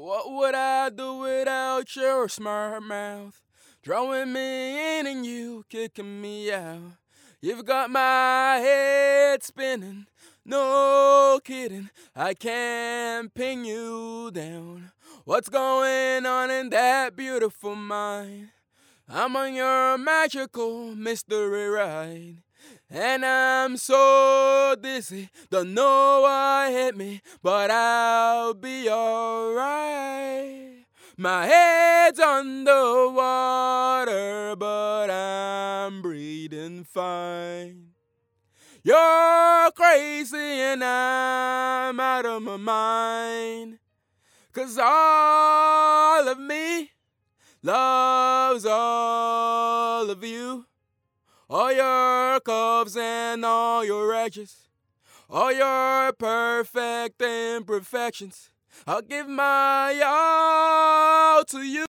What would I do without your smart mouth? Drawing me in and you kicking me out. You've got my head spinning, no kidding. I can't pin you down. What's going on in that beautiful mind? I'm on your magical mystery ride. And I'm so dizzy, don't know what hit me, but I'll be alright. My head's underwater, but I'm breathing fine. You're crazy and I'm out of my mind. 'Cause all of me loves all of you. All your curves and all your edges, all your perfect imperfections. I'll give my all to you.